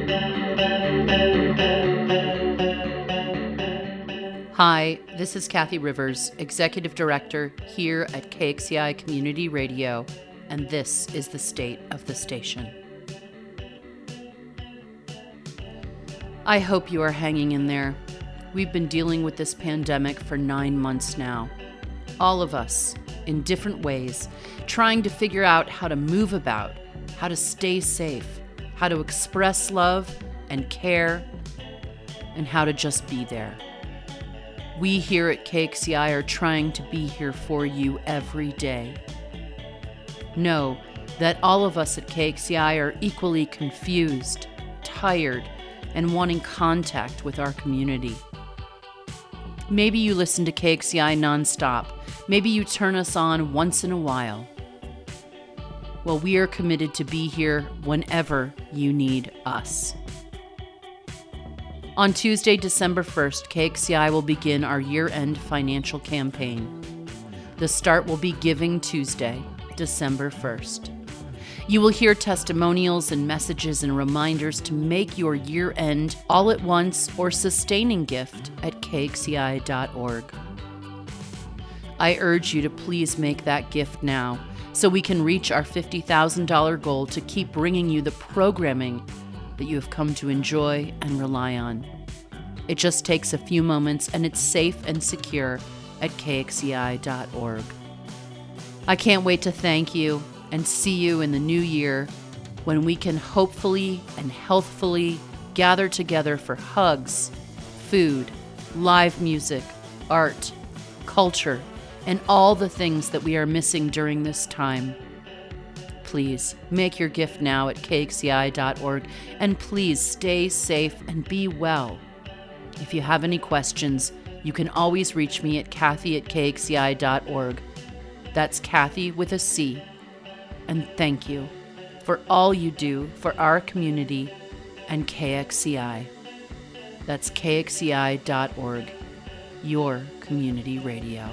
Hi, this is Kathy Rivers, Executive Director here at KXCI Community Radio, and this is the state of the station. I hope you are hanging in there. We've been dealing with this pandemic for 9 months now. All of us, in different ways, trying to figure out how to move about, how to stay safe, how to express love and care, and how to just be there. We here at KXCI are trying to be here for you every day. Know that all of us at KXCI are equally confused, tired, and wanting contact with our community. Maybe you listen to KXCI nonstop. Maybe you turn us on once in a while. Well, we are committed to be here whenever you need us. On Tuesday, December 1st, KXCI will begin our year-end financial campaign. The start will be Giving Tuesday, December 1st. You will hear testimonials and messages and reminders to make your year-end all at once or sustaining gift at kxci.org. I urge you to please make that gift now so we can reach our $50,000 goal to keep bringing you the programming that you have come to enjoy and rely on. It just takes a few moments and it's safe and secure at kxci.org. I can't wait to thank you and see you in the new year when we can hopefully and healthfully gather together for hugs, food, live music, art, culture, and all the things that we are missing during this time. Please make your gift now at kxci.org, and please stay safe and be well. If you have any questions, you can always reach me at kathy@kxci.org. That's Kathy with a C. And thank you for all you do for our community and KXCI. That's kxci.org, your community radio.